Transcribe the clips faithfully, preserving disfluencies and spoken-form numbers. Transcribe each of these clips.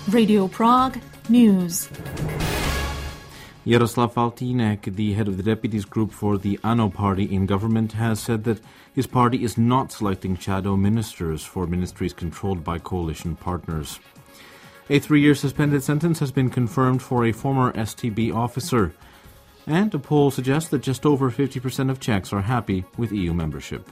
Radio Prague News. Jaroslav Faltýnek, the head of the deputies group for the ANO party in government, has said that his party is not selecting shadow ministers for ministries controlled by coalition partners. A three-year suspended sentence has been confirmed for a former S T B officer, and a poll suggests that just over fifty percent of Czechs are happy with E U membership.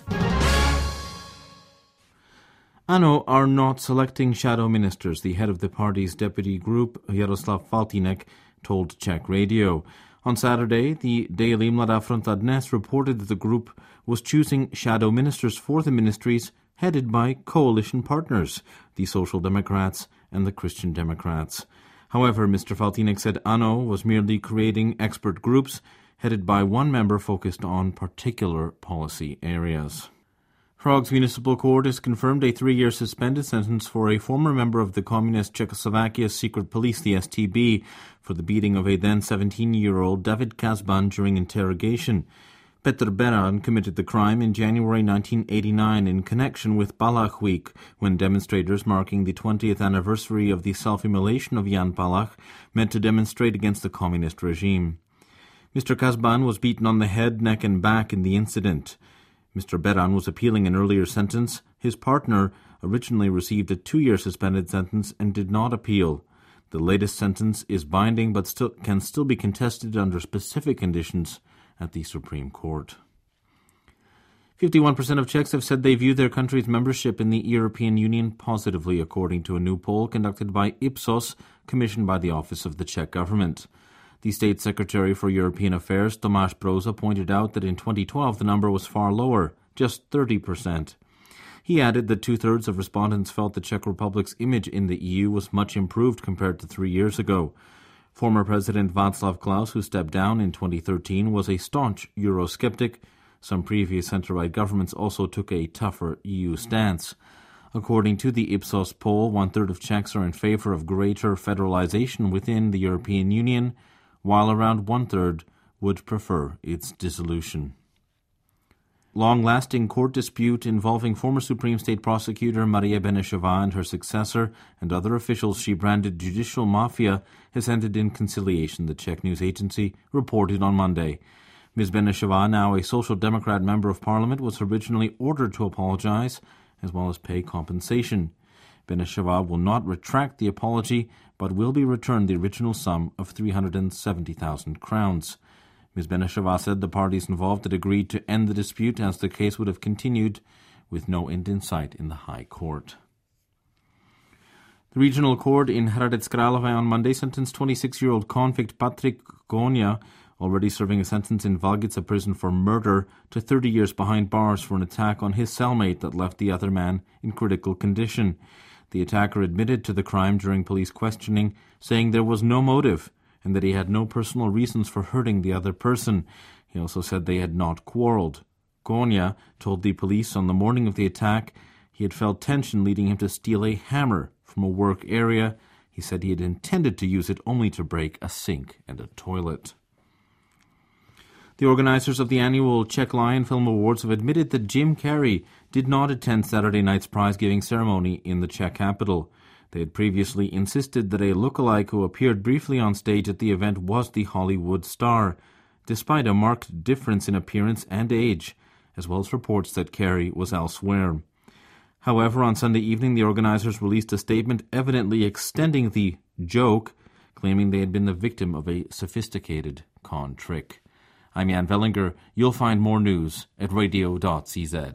ANO are not selecting shadow ministers, the head of the party's deputy group, Jaroslav Faltýnek, told Czech radio. On Saturday, the daily Mladá Fronta Dnes reported that the group was choosing shadow ministers for the ministries headed by coalition partners, the Social Democrats and the Christian Democrats. However, Mister Faltýnek said ANO was merely creating expert groups headed by one member focused on particular policy areas. Prague's municipal court has confirmed a three-year suspended sentence for a former member of the Communist Czechoslovakia's secret police, the S T B, for the beating of a then seventeen-year-old David Kazban during interrogation. Petr Beran committed the crime in January nineteen eighty-nine in connection with Palach Week, when demonstrators marking the twentieth anniversary of the self-immolation of Jan Palach met to demonstrate against the communist regime. Mister Kazban was beaten on the head, neck and back in the incident. Mister Beran was appealing an earlier sentence. His partner originally received a two-year suspended sentence and did not appeal. The latest sentence is binding but still can still be contested under specific conditions at the Supreme Court. fifty-one percent of Czechs have said they view their country's membership in the European Union positively, according to a new poll conducted by Ipsos, commissioned by the Office of the Czech government. The State Secretary for European Affairs, Tomáš Prouza, pointed out that in twenty twelve the number was far lower, just thirty percent. He added that two-thirds of respondents felt the Czech Republic's image in the E U was much improved compared to three years ago. Former President Václav Klaus, who stepped down in twenty thirteen, was a staunch Eurosceptic. Some previous centre-right governments also took a tougher E U stance. According to the Ipsos poll, one-third of Czechs are in favour of greater federalisation within the European Union, while around one-third would prefer its dissolution. Long-lasting court dispute involving former Supreme State Prosecutor Marie Benešová and her successor and other officials she branded judicial mafia has ended in conciliation, the Czech news agency reported on Monday. Miz Benešová, now a Social Democrat member of Parliament, was originally ordered to apologize as well as pay compensation. Benešová will not retract the apology, but will be returned the original sum of three hundred seventy thousand crowns. Miz Benešová said the parties involved had agreed to end the dispute as the case would have continued, with no end in sight in the High Court. The regional court in Hradec Králové on Monday sentenced twenty-six-year-old convict Patrik Góňa, already serving a sentence in Valgice prison for murder, to thirty years behind bars for an attack on his cellmate that left the other man in critical condition. The attacker admitted to the crime during police questioning, saying there was no motive and that he had no personal reasons for hurting the other person. He also said they had not quarreled. Góňa told the police on the morning of the attack he had felt tension leading him to steal a hammer from a work area. He said he had intended to use it only to break a sink and a toilet. The organizers of the annual Czech Lion Film Awards have admitted that Jim Carrey did not attend Saturday night's prize-giving ceremony in the Czech capital. They had previously insisted that a lookalike who appeared briefly on stage at the event was the Hollywood star, despite a marked difference in appearance and age, as well as reports that Carrey was elsewhere. However, on Sunday evening, the organizers released a statement evidently extending the joke, claiming they had been the victim of a sophisticated con trick. I'm Jan Vellinger. You'll find more news at radio dot c z.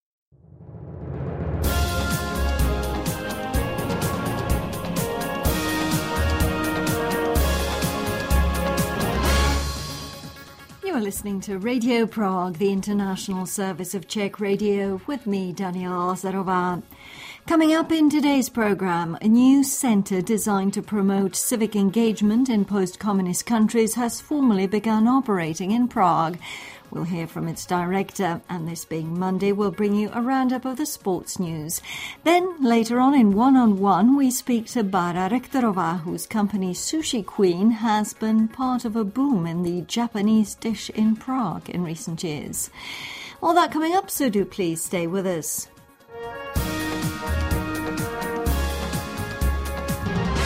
You are listening to Radio Prague, the international service of Czech radio, with me, Daniela Lazarová. Coming up in today's programme, a new centre designed to promote civic engagement in post-communist countries has formally begun operating in Prague. We'll hear from its director, and this being Monday, we'll bring you a roundup of the sports news. Then, later on in One-on-One, we speak to Bára Rektorová, whose company Sushi Queen has been part of a boom in the Japanese dish in Prague in recent years. All that coming up, so do please stay with us.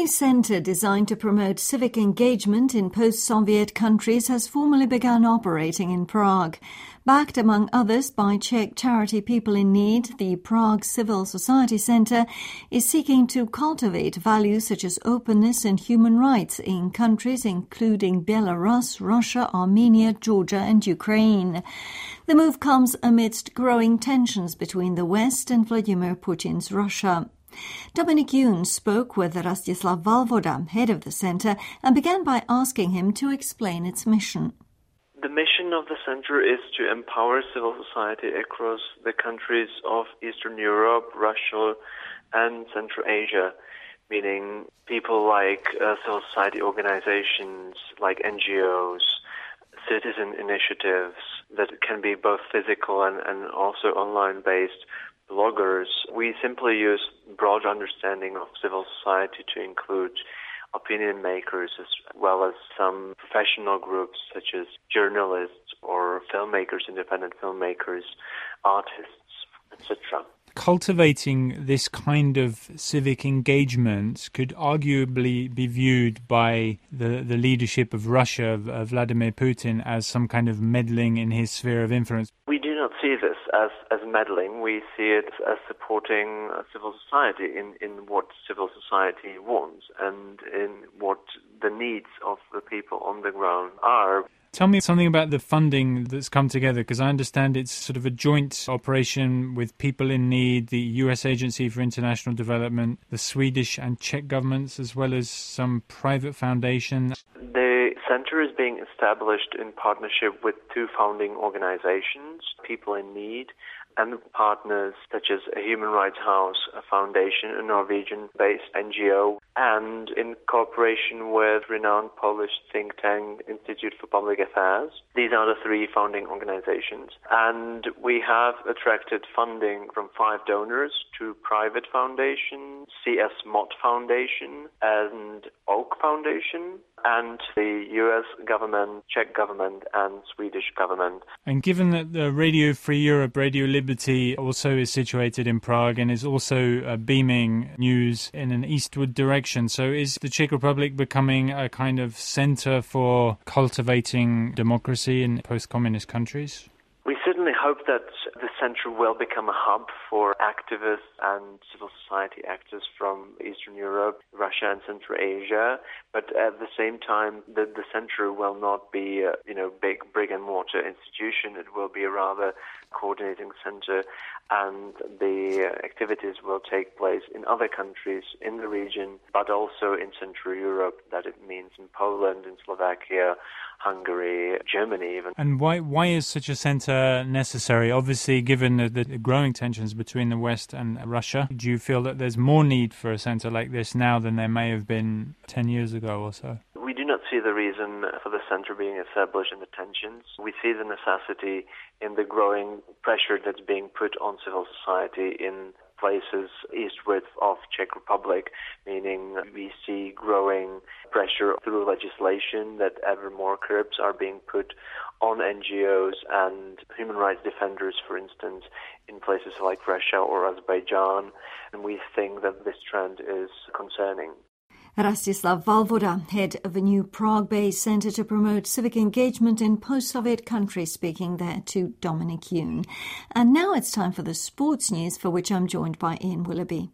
centre designed to promote civic engagement in post-Soviet countries has formally begun operating in Prague. Backed, among others, by Czech charity People in Need, the Prague Civil Society Centre is seeking to cultivate values such as openness and human rights in countries including Belarus, Russia, Armenia, Georgia and Ukraine. The move comes amidst growing tensions between the West and Vladimir Putin's Russia. Dominic Yoon spoke with Rastislav Valvoda, head of the centre, and began by asking him to explain its mission. The mission of the Centre is to empower civil society across the countries of Eastern Europe, Russia and Central Asia, meaning people like uh, civil society organizations, like N G Os, citizen initiatives that can be both physical and, and also online-based, bloggers. We simply use broad understanding of civil society to include opinion makers as well as some professional groups such as journalists or filmmakers, independent filmmakers, artists, et cetera. Cultivating this kind of civic engagement could arguably be viewed by the, the leadership of Russia, of, of Vladimir Putin, as some kind of meddling in his sphere of influence. We do not see this as, as meddling. We see it as supporting civil society in, in what civil society wants and in what the needs of the people on the ground are. Tell me something about the funding that's come together, because I understand it's sort of a joint operation with People in Need, the U S Agency for International Development, the Swedish and Czech governments, as well as some private foundation. The Centre is being established in partnership with two founding organizations, People in Need, and partners such as a Human Rights House, a foundation, a Norwegian-based N G O, and in cooperation with renowned Polish think tank Institute for Public Affairs. These are the three founding organizations. And we have attracted funding from five donors, two private foundations, C S Mott Foundation and Oak Foundation, and the U S government, Czech government, and Swedish government. And given that the Radio Free Europe, Radio Liberty also is situated in Prague and is also uh, beaming news in an eastward direction, so is the Czech Republic becoming a kind of centre for cultivating democracy in post-communist countries? We certainly hope that the Centre will become a hub for activists and civil society actors from Eastern Europe, Russia and Central Asia. But at the same time, the, the Centre will not be a you know, big brick-and-mortar institution. It will be a rather coordinating centre, and the activities will take place in other countries in the region, but also in Central Europe. That it means in Poland, in Slovakia, Hungary, Germany even. And why why is such a centre necessary? Obviously, given the, the growing tensions between the West and Russia, do you feel that there's more need for a centre like this now than there may have been ten years ago or so? We do not see the reason for the Centre being established in the tensions. We see the necessity in the growing pressure that's being put on civil society in places eastward of Czech Republic, meaning we see growing pressure through legislation that ever more curbs are being put on N G Os and human rights defenders, for instance, in places like Russia or Azerbaijan, and we think that this trend is concerning. Rastislav Valvoda, head of a new Prague-based centre to promote civic engagement in post-Soviet countries, speaking there to Dominic Yoon. And now it's time for the sports news, for which I'm joined by Ian Willoughby.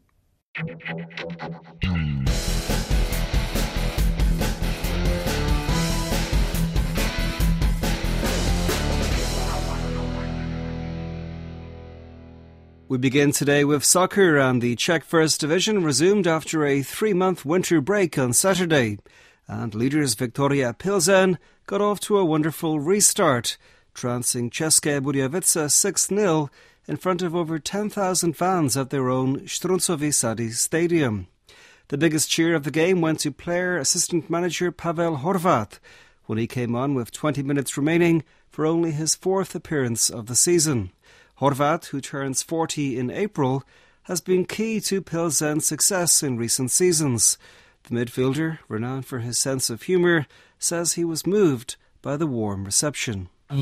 We begin today with soccer, and the Czech First Division resumed after a three-month winter break on Saturday. And leaders Viktoria Pilsen got off to a wonderful restart, trouncing České Budějovice six nil in front of over ten thousand fans at their own Struncovi Sady Stadium. The biggest cheer of the game went to player assistant manager Pavel Horvat when he came on with twenty minutes remaining for only his fourth appearance of the season. Horvat, who turns forty in April, has been key to Pilsen's success in recent seasons. The midfielder, renowned for his sense of humour, says he was moved by the warm reception. I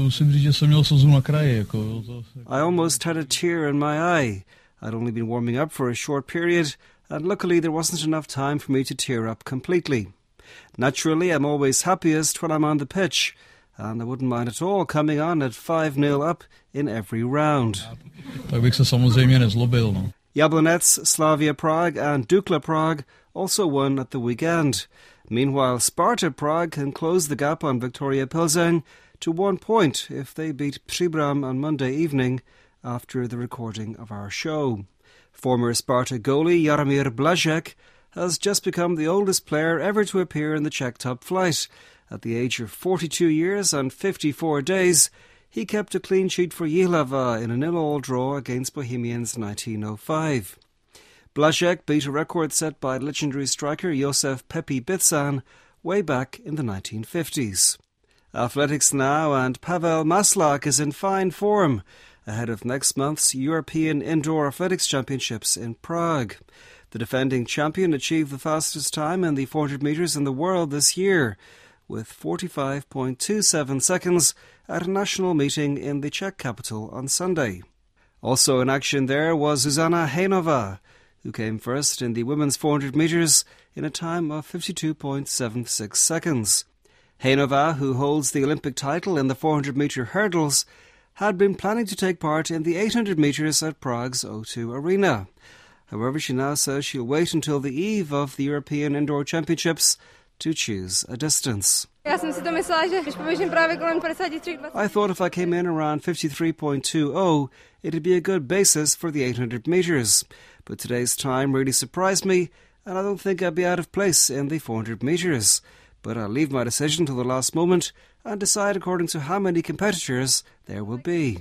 almost had a tear in my eye. I'd only been warming up for a short period, and luckily there wasn't enough time for me to tear up completely. Naturally, I'm always happiest when I'm on the pitch, and I wouldn't mind at all coming on at five nil up in every round. Jablonec, Slavia Prague and Dukla Prague also won at the weekend. Meanwhile, Sparta Prague can close the gap on Viktoria Pilsen to one point if they beat Příbram on Monday evening after the recording of our show. Former Sparta goalie Jaromír Blažek has just become the oldest player ever to appear in the Czech top flight. At the age of forty-two years and fifty-four days, he kept a clean sheet for Jihlava in a nil-all draw against Bohemians nineteen oh five. Blažek beat a record set by legendary striker Josef Pepi Bitsan way back in the nineteen fifties. Athletics now, and Pavel Maslak is in fine form ahead of next month's European Indoor Athletics Championships in Prague. The defending champion achieved the fastest time in the four hundred metres in the world this year, with forty-five point two seven seconds at a national meeting in the Czech capital on Sunday. Also in action there was Zuzana Hejnová, who came first in the women's four hundred metres in a time of fifty-two point seven six seconds. Hejnová, who holds the Olympic title in the four hundred metre hurdles, had been planning to take part in the eight hundred metres at Prague's O two Arena. However, she now says she'll wait until the eve of the European Indoor Championships to choose a distance. I thought if I came in around fifty-three point two oh, it'd be a good basis for the eight hundred metres. But today's time really surprised me, and I don't think I'd be out of place in the four hundred metres. But I'll leave my decision till the last moment and decide according to how many competitors there will be.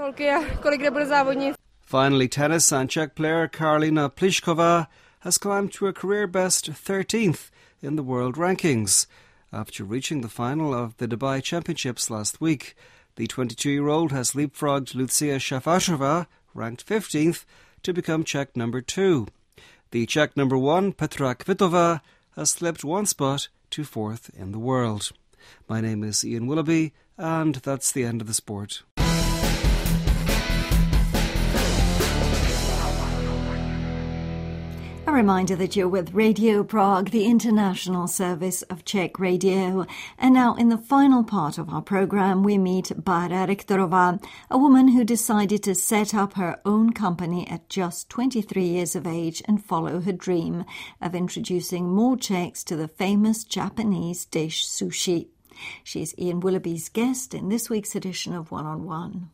Finally, tennis, and Czech player Karolina Plišková has climbed to a career-best thirteenth in the world rankings. After reaching the final of the Dubai Championships last week, the twenty-two-year-old has leapfrogged Lucia Šafářová, ranked fifteenth, to become Czech number two. The Czech number one, Petra Kvitová, has slipped one spot to fourth in the world. My name is Ian Willoughby, and that's the end of the sport. A reminder that you're with Radio Prague, the international service of Czech Radio. And now in the final part of our programme, we meet Bára Richterová, a woman who decided to set up her own company at just twenty-three years of age and follow her dream of introducing more Czechs to the famous Japanese dish sushi. She's Ian Willoughby's guest in this week's edition of One on One.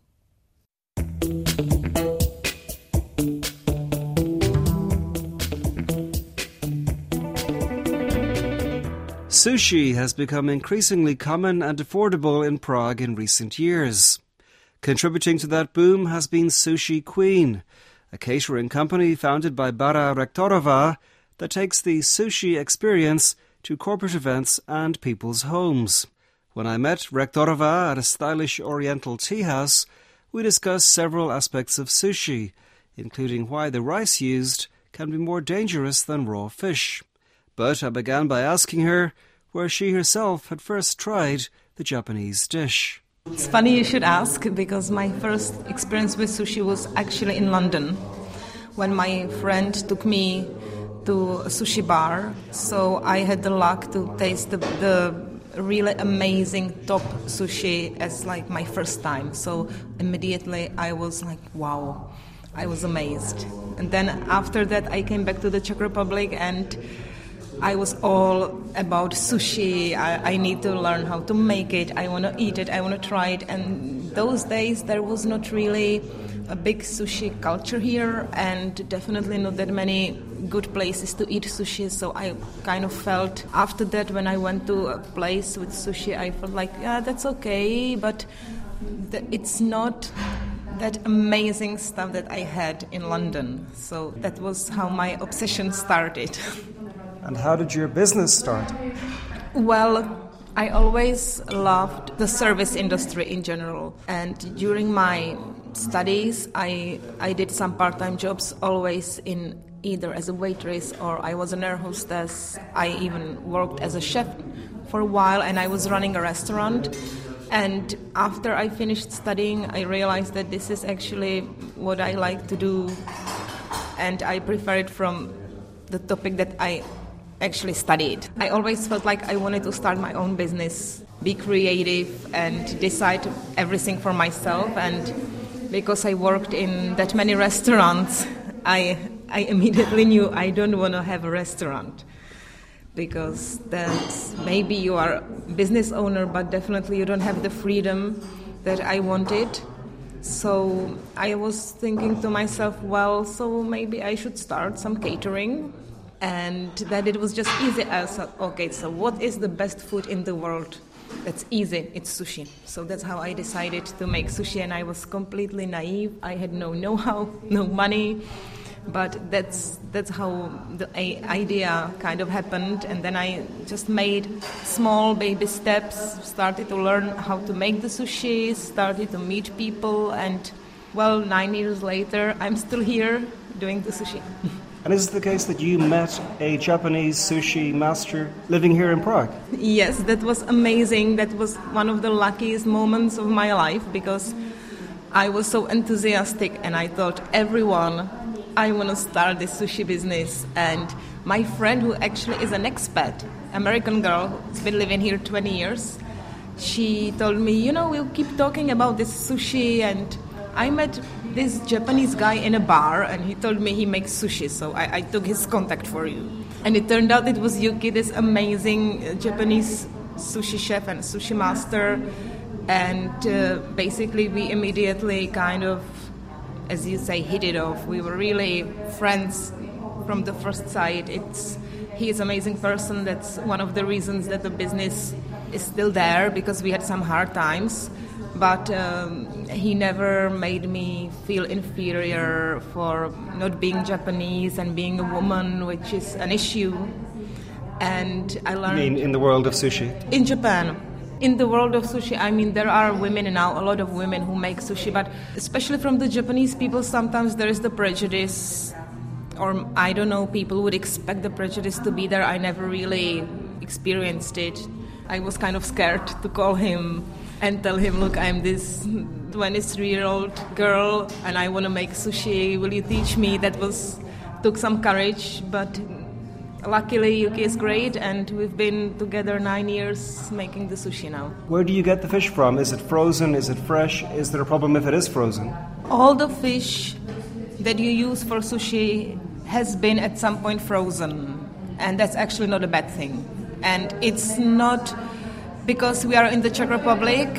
Sushi has become increasingly common and affordable in Prague in recent years. Contributing to that boom has been Sushi Queen, a catering company founded by Bára Richterová that takes the sushi experience to corporate events and people's homes. When I met Richterová at a stylish oriental tea house, we discussed several aspects of sushi, including why the rice used can be more dangerous than raw fish. But I began by asking her where she herself had first tried the Japanese dish. It's funny you should ask, because my first experience with sushi was actually in London, when my friend took me to a sushi bar. So I had the luck to taste the, the really amazing top sushi as like my first time. So immediately I was like, wow, I was amazed. And then after that I came back to the Czech Republic and I was all about sushi. I, I need to learn how to make it. I want to eat it. I want to try it. And those days there was not really a big sushi culture here, and definitely not that many good places to eat sushi. So I kind of felt after that, when I went to a place with sushi, I felt like, yeah, that's okay, but th- it's not that amazing stuff that I had in London. So that was how my obsession started. And how did your business start? Well, I always loved the service industry in general. And during my studies, I I did some part-time jobs, always in either as a waitress or I was an air hostess. I even worked as a chef for a while, and I was running a restaurant. And after I finished studying, I realized that this is actually what I like to do, and I prefer it from the topic that I actually studied. I always felt like I wanted to start my own business, be creative and decide everything for myself. And because I worked in that many restaurants, I I immediately knew I don't want to have a restaurant, because that's maybe you are a business owner, but definitely you don't have the freedom that I wanted. So I was thinking to myself, well, so maybe I should start some catering. And that it was just easy. I thought, okay, so what is the best food in the world? That's easy. It's sushi. So that's how I decided to make sushi, and I was completely naive. I had no know-how, no money, but that's that's how the idea kind of happened. And then I just made small baby steps, started to learn how to make the sushi, started to meet people, and well, nine years later, I'm still here doing the sushi. And is it the case that you met a Japanese sushi master living here in Prague? Yes, that was amazing. That was one of the luckiest moments of my life, because I was so enthusiastic and I thought, everyone, I want to start this sushi business. And my friend, who actually is an expat, American girl who's been living here twenty years, she told me, you know, we'll keep talking about this sushi. And I met this Japanese guy in a bar, and he told me he makes sushi, so I, I took his contact for you. And it turned out it was Yuki, this amazing uh, Japanese sushi chef and sushi master. And uh, basically we immediately kind of, as you say, hit it off. We were really friends from the first sight. It's he is an amazing person. That's one of the reasons that the business is still there, because we had some hard times. But um, he never made me feel inferior for not being Japanese and being a woman, which is an issue. And I learned... You mean in the world of sushi? In Japan. In the world of sushi, I mean, there are women now, a lot of women who make sushi, but especially from the Japanese people, sometimes there is the prejudice, or I don't know, people would expect the prejudice to be there. I never really experienced it. I was kind of scared to call him and tell him, look, I'm this twenty-three-year-old girl and I want to make sushi. Will you teach me? That was took some courage, but luckily Yuki is great, and we've been together nine years making the sushi now. Where do you get the fish from? Is it frozen? Is it fresh? Is there a problem if it is frozen? All the fish that you use for sushi has been at some point frozen, and that's actually not a bad thing. And it's not because we are in the Czech Republic,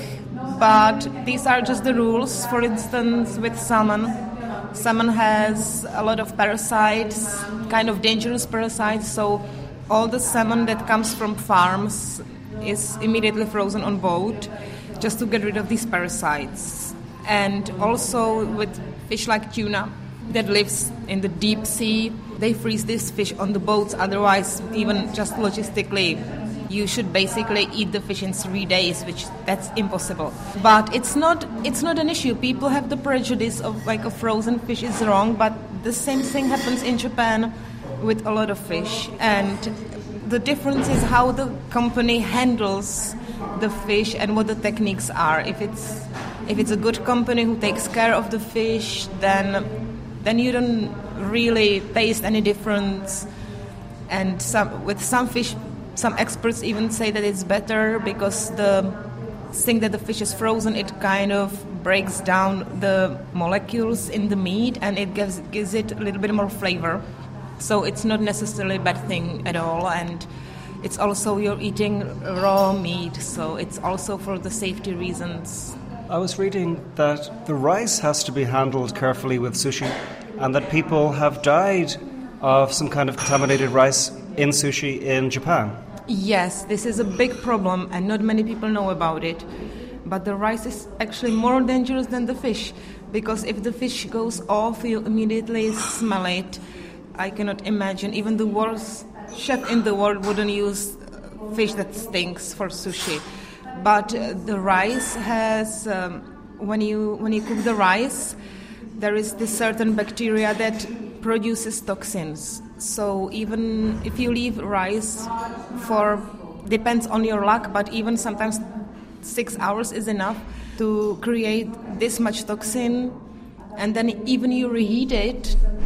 but these are just the rules. For instance, with salmon, salmon has a lot of parasites, kind of dangerous parasites, so all the salmon that comes from farms is immediately frozen on boat just to get rid of these parasites. And also with fish like tuna that lives in the deep sea, they freeze this fish on the boats, otherwise even just logistically you should basically eat the fish in three days, which that's impossible. But it's not it's not an issue. People have the prejudice of like a frozen fish is wrong, but the same thing happens in Japan with a lot of fish. And the difference is how the company handles the fish and what the techniques are. If it's if it's a good company who takes care of the fish, then then you don't really taste any difference. And some with some fish, some experts even say that it's better because the thing that the fish is frozen, it kind of breaks down the molecules in the meat and it gives gives it a little bit more flavor. So it's not necessarily a bad thing at all. And it's also you're eating raw meat, so it's also for the safety reasons. I was reading that the rice has to be handled carefully with sushi, and that people have died of some kind of contaminated rice in sushi in Japan. Yes, this is a big problem and not many people know about it. But the rice is actually more dangerous than the fish, because if the fish goes off, you immediately smell it. I cannot imagine, even the worst chef in the world wouldn't use fish that stinks for sushi. But uh, the rice has, um, when you when you cook the rice, there is this certain bacteria that produces toxins. So even if you leave rice for, depends on your luck, but even sometimes six hours is enough to create this much toxin. And then even you reheat it,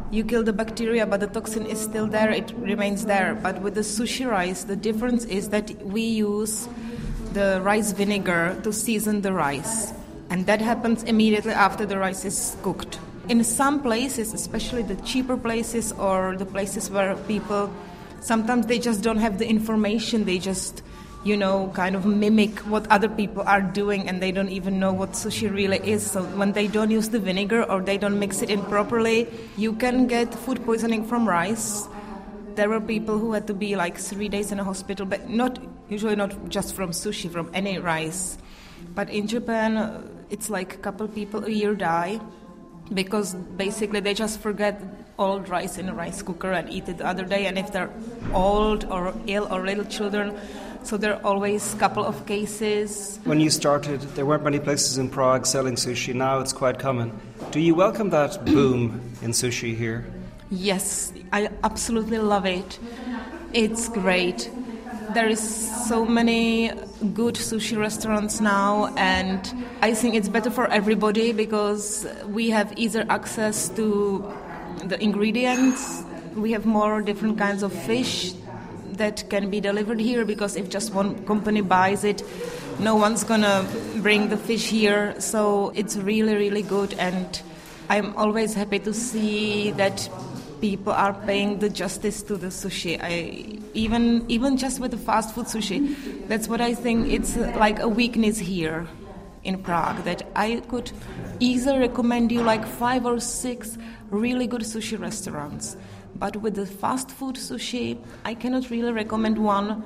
you kill the bacteria, but the toxin is still there, it remains there. But with the sushi rice, the difference is that we use the rice vinegar to season the rice. And that happens immediately after the rice is cooked. In some places, especially the cheaper places or the places where people, sometimes they just don't have the information, they just, you know, kind of mimic what other people are doing and they don't even know what sushi really is. So when they don't use the vinegar or they don't mix it in properly, you can get food poisoning from rice. There were people who had to be like three days in a hospital, but not usually not just from sushi, from any rice. But in Japan, it's like a couple people a year die because basically they just forget old rice in a rice cooker and eat it the other day. And if they're old or ill or little children, so there are always a couple of cases. When you started, there weren't many places in Prague selling sushi. Now it's quite common. Do you welcome that boom in sushi here? Yes, I absolutely love it. It's great. There is so many good sushi restaurants now, and I think it's better for everybody because we have easier access to the ingredients. We have more different kinds of fish that can be delivered here, because if just one company buys it, no one's gonna bring the fish here. So it's really, really good, and I'm always happy to see that people are paying the justice to the sushi. I even even just with the fast food sushi, that's what I think it's like a weakness here in Prague, that I could easily recommend you like five or six really good sushi restaurants. But with the fast food sushi, I cannot really recommend one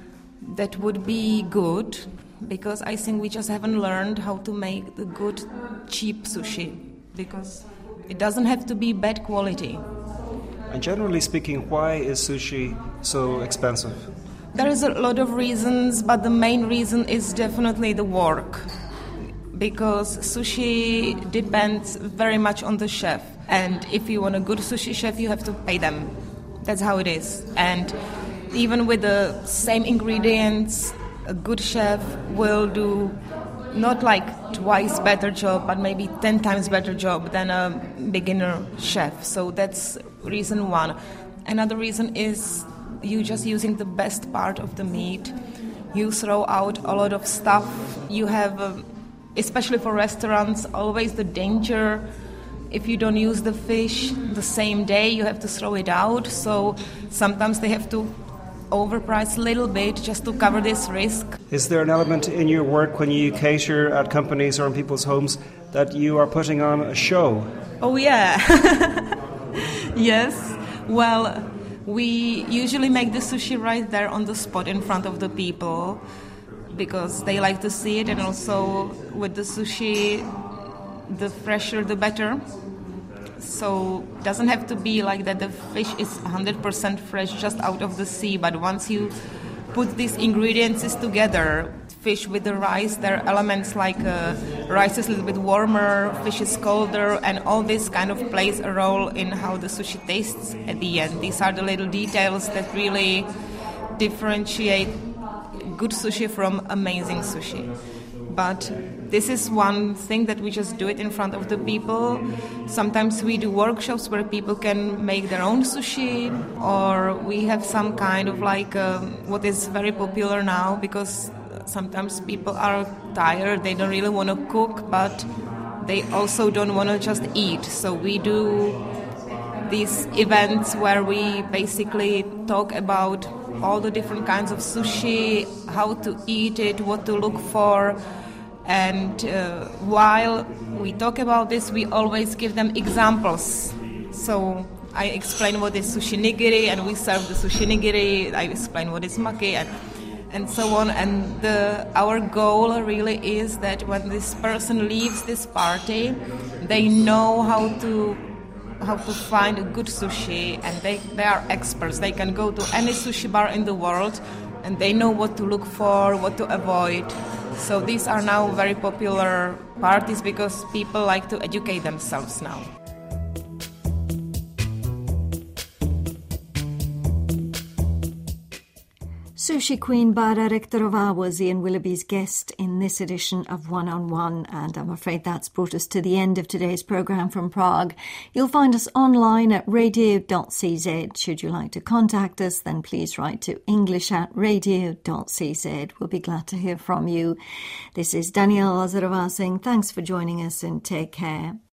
that would be good, because I think we just haven't learned how to make the good, cheap sushi, because it doesn't have to be bad quality. And generally speaking, why is sushi so expensive? There is a lot of reasons, but the main reason is definitely the work, because sushi depends very much on the chef. And if you want a good sushi chef, you have to pay them. That's how it is. And even with the same ingredients, a good chef will do not like twice better job, but maybe ten times better job than a beginner chef. So that's reason one. Another reason is you just using the best part of the meat. You throw out a lot of stuff. You have, uh, especially for restaurants, always the danger. If you don't use the fish the same day, you have to throw it out. So sometimes they have to overprice a little bit just to cover this risk. Is there an element in your work when you cater at companies or in people's homes that you are putting on a show? Oh, yeah. Yes. Well, we usually make the sushi right there on the spot in front of the people because they like to see it, and also with the sushi, the fresher the better. So it doesn't have to be like that the fish is one hundred percent fresh just out of the sea, but once you put these ingredients together, fish with the rice, there are elements like uh, rice is a little bit warmer, fish is colder, and all this kind of plays a role in how the sushi tastes at the end. These are the little details that really differentiate good sushi from amazing sushi. But this is one thing that we just do it in front of the people. Sometimes we do workshops where people can make their own sushi, or we have some kind of like uh, what is very popular now, because sometimes people are tired, they don't really want to cook, but they also don't want to just eat. So we do these events where we basically talk about all the different kinds of sushi, how to eat it, what to look for. And uh, while we talk about this, we always give them examples. So I explain what is sushi nigiri, and we serve the sushi nigiri. I explain what is maki, and, and so on. And the, our goal really is that when this person leaves this party, they know how to how to find a good sushi, and they, they are experts. They can go to any sushi bar in the world, and they know what to look for, what to avoid. So these are now very popular parties because people like to educate themselves now. Sushi Queen Bara Rektorova was Ian Willoughby's guest in this edition of One on One, and I'm afraid that's brought us to the end of today's programme from Prague. You'll find us online at radio dot c z. Should you like to contact us, then please write to english at radio dot c z. We'll be glad to hear from you. This is Danielle Lazarova saying thanks for joining us and take care.